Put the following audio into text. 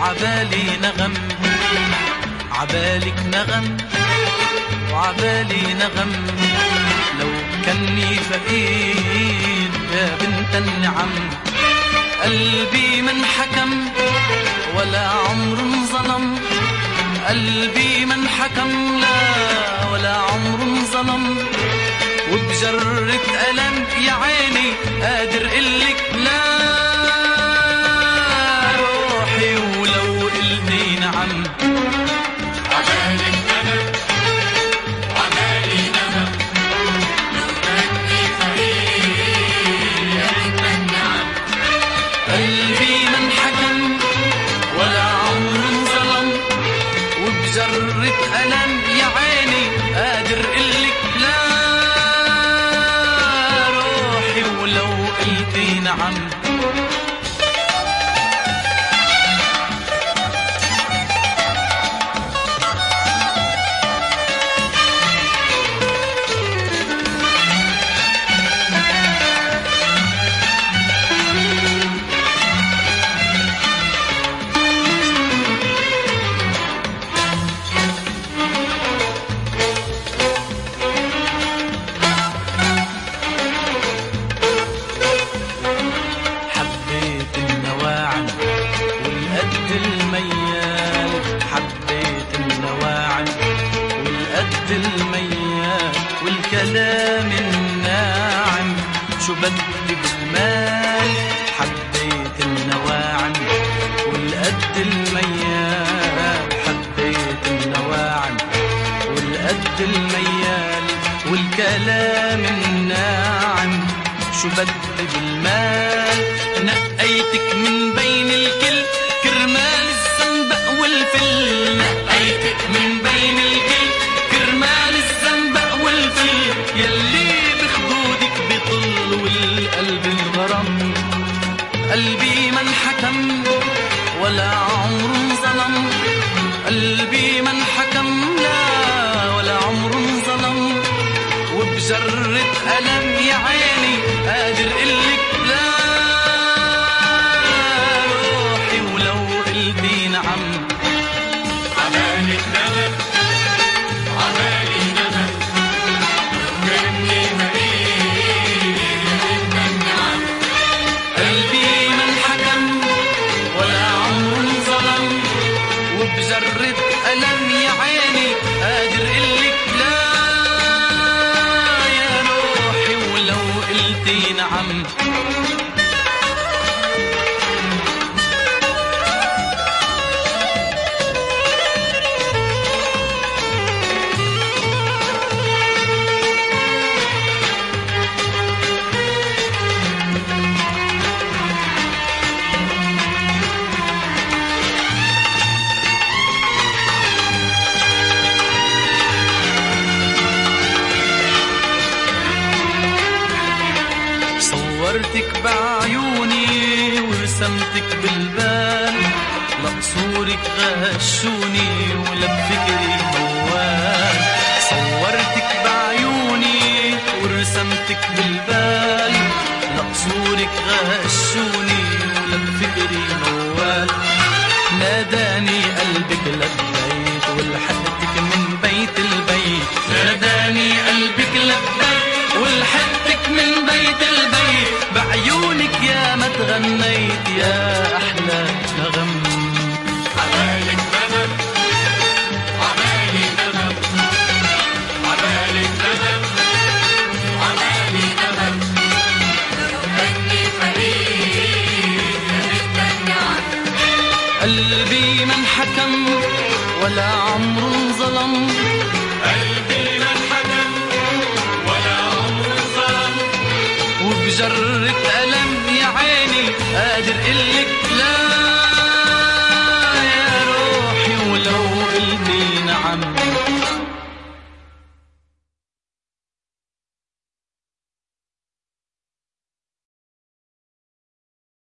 وعبالي نغم، عبالك نغم وعبالي نغم. لو كني فقير يا بنت النعم، قلبي من حكم ولا عمر ظلم، قلبي من حكم لا ولا عمر ظلم. وبجرة ألم يا عيني قادر قلك لا، روحي ولو قلتي نعم. عبالك نغم وعبالي نغم، لو كني فقير يا بنت النعم، قلبي من حكم ولا عمر ظلم. وبجرة ألم يا عيني قادر قلك لا، روحي ولو قلتي نعم. المياه والكلام الناعم، شو بدي بالمال حبيت النواعم. والقد المياه حبيت النواعم، والقد الميال والكلام الناعم، شو بدي بالمال. نقيتك من بين الكل كرمال الزنبق والفل، نقيتك من بين الكل كرمال الزنبق والفل. يلي بخدودك بيطل والقلب انغرم، قلبي من حكم ولا عمر ظلم، قلبي من حكم لا ولا عمر ظلم. وبجرة ألم يا عيني قادر قلك لا، روحي ولو قلتي نعم. عبالك نغم وعبالي نغم، لو كني فقير يا بنت النعم، قلبي من حكم ولا عمر ظلم. وبجرة ألم يا عيني قادر قلك لا، يا روحي ولو قلتي نعم. صورتك بعيوني ورسمتك بالبال، لقصورك غشوني ولا بفكري موال. صورتك بعيوني ورسمتك بالبال، لقصورك غشوني ولا بفكري موال. ناداني قلبك لبيت ولحقتك من بيت البيت، ناداني قلبك لبيت ولحقتك من بيت البيت. بعيونك يا ما تغنيت يا أحلى نغم. عبالك نغم وعبالي نغم، عبالك نغم وعبالي نغم، لو كني فقير يا بنت النعم، قلبي من حكم ولا عمر ظلم، قلبي